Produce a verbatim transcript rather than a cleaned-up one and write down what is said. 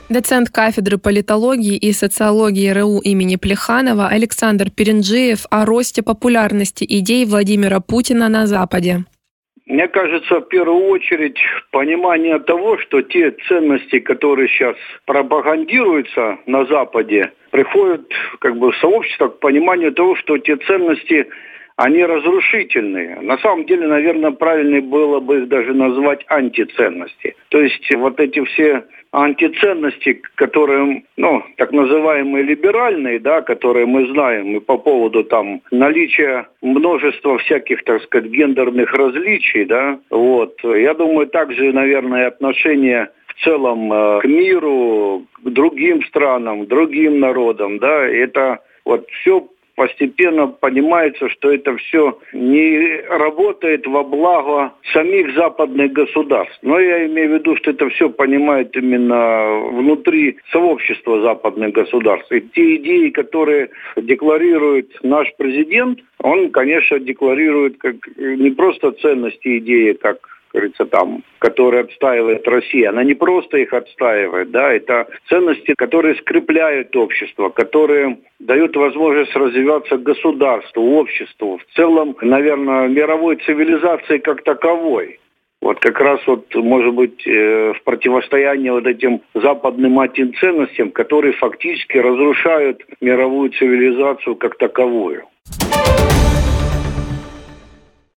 Доцент кафедры политологии и социологии РУ имени Плеханова Александр Перенджиев о росте популярности идей Владимира Путина на Западе. Мне кажется, в первую очередь, понимание того, что те ценности, которые сейчас пропагандируются на Западе, приходят как бы в сообщество к пониманию того, что те ценности, они разрушительные. На самом деле, наверное, правильнее было бы их даже назвать антиценности. То есть вот эти все антиценности, которые, ну, так называемые либеральные, да, которые мы знаем, и по поводу там наличия множества всяких, так сказать, гендерных различий, да, вот. Я думаю, также, наверное, отношение в целом э, к миру, к другим странам, другим народам, да, это вот все постепенно понимается, что это все не работает во благо самих западных государств. Но я имею в виду, что это все понимают именно внутри сообщества западных государств. И те идеи, которые декларирует наш президент, он, конечно, декларирует как не просто ценности идеи, как говорится, там, которые отстаивает Россия. Она не просто их отстаивает, да, это ценности, которые скрепляют общество, которые дают возможность развиваться государству, обществу, в целом, наверное, мировой цивилизации как таковой. Вот как раз вот, может быть, в противостоянии вот этим западным антиценностям, которые фактически разрушают мировую цивилизацию как таковую.